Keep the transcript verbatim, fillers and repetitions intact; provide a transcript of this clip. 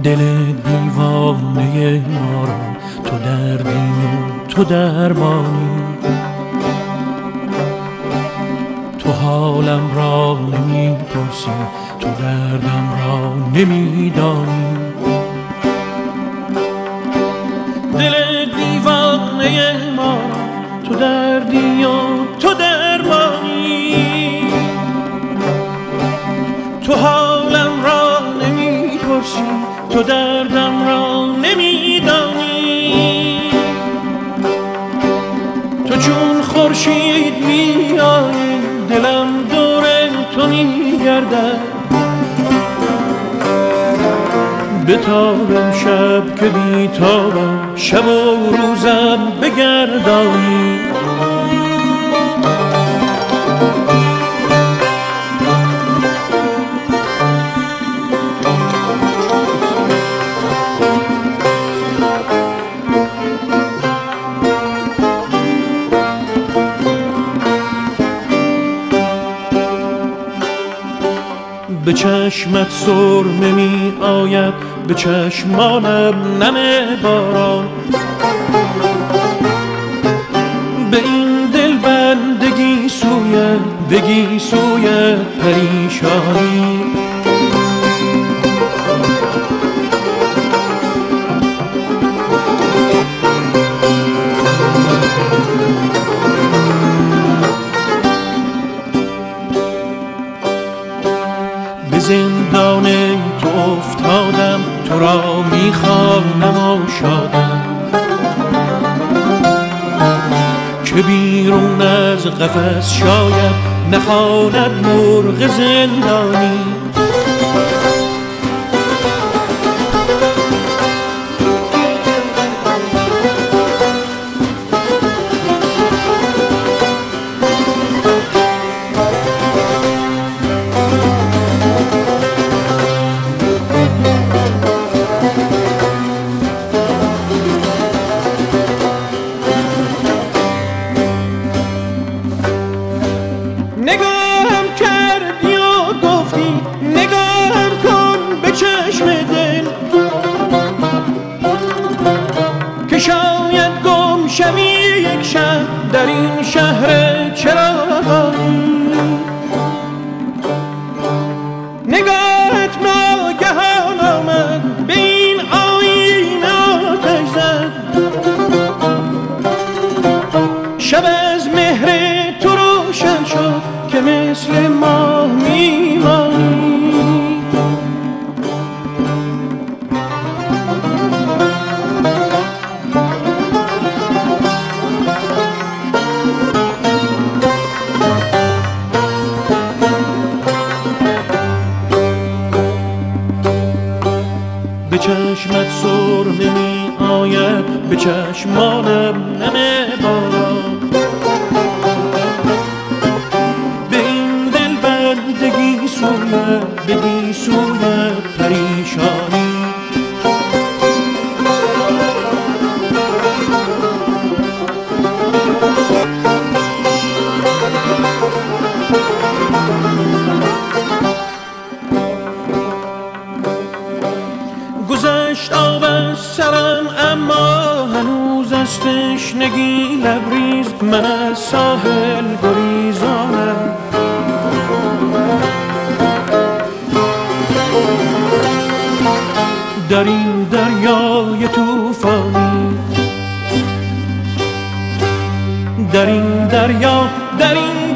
دل دیوانه ما را تو دردی و تو درمانی. تو حالم را نمی‌پرسی، تو دردم را نمی‌دانی. دل دیوانه ما را تو دردی و تو درمانی. تو حالم را نمی‌پرسی، تو دردم را نمی‌دانی. تو چون خورشید میایی، دلم دور تو میگردد. بتابم شب که بیتابم، شب و روزم بگردانی. به چشمت سرمه می آید، به چشمانم نم باران. به این دل بندگی سویت، بگی سویت پریشانی. به زندان تو افتادم، تو را میخوانم و شادم. که بیرون از قفس شاید نخواند مرغ زندانی. نگاهم کردی و گفتی، نگاهم کن به چشم دل، که شاید گم شوی یک شب در این شهر چراغانی. نگاهت ناگهان آمد، به این آینه آتش زد. شب از مهر تو روشن شد که مثل ماه میمانی. به چشمت سرمه می آید، به چشمانم نم باران. بگی سویت، بگی سویت پریشانی. گذشت آب از سرم، اما هنوز از تشنگی لبریز. من از ساحل گریزانم، در این دریای طوفانی. در این دریا، در این